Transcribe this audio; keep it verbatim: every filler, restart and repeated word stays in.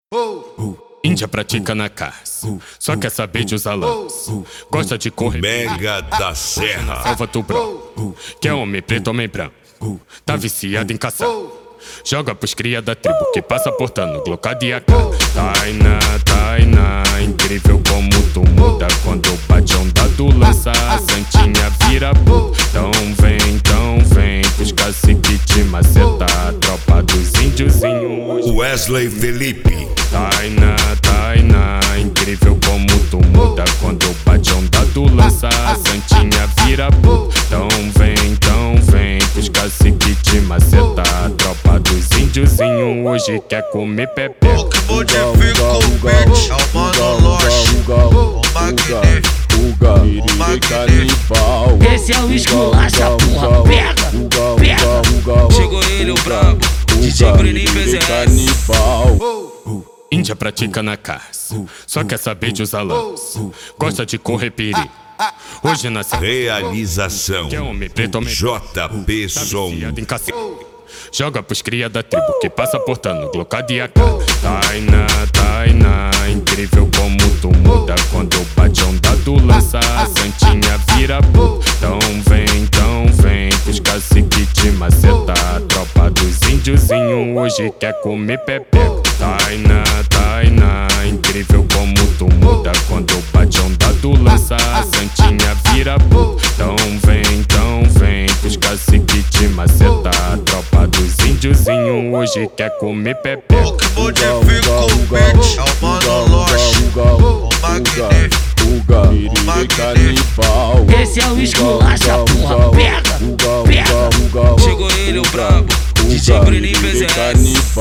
Índia pratica na caça, só quer saber de usar lança. Gosta de correr, Mega da Serra. salva tubrão. Que é homem preto, homem branco. Tá viciado em caçar. Joga pros cria da tribo que passa portando glocada e A K. Tainá, Tainá, incrível como tu muda. Quando bate onda do lança, a santinha vira bu. Então vem, então vem, pros cacique te maceta. A tropa dos índiozinhos. Wesley Felipe. Tainá, Tainá, incrível como tu muda. Quando bate onda do lança, a santinha vira bu. Então vem, então vem, pros cacique te maceta. A tropa dos índiozinhos hoje quer comer pepe. O que modifica o beat é o Mano Loche, o magnífico, o magnífico. Esse é o esculacha, porra, pega, pega. Chegou ele, o brabo, D J Bruninho P Z S. Índia pratica na caça, só quer saber de usar lança. Gosta de correr perigo. Hoje nasceu Realização que é homem preto, homem J P tá Som. viciado em cacete. Joga pros cria da tribo que passa portando glocada e A K. Tainá, Tainá, incrível como tu muda. Quando bate onda do lança, a santinha vira bu. Então vem, então vem, pros cacique te maceta. A tropa dos índiozinhos hoje quer comer pepeco. Tainá, Tainá, incrível como tu muda. Quando bate onda do lança, a santinha vira bu. Então vem, então vem, pros cacique te maceta. A tropa dos índiozinhos hoje quer comer pepeco. O que modifica o beat é o Mano Loche, o magnífico, o magnífico. Esse é o esculacha, porra, pega, pega. Chegou ele, o brabo, D J Bruninho P Z S.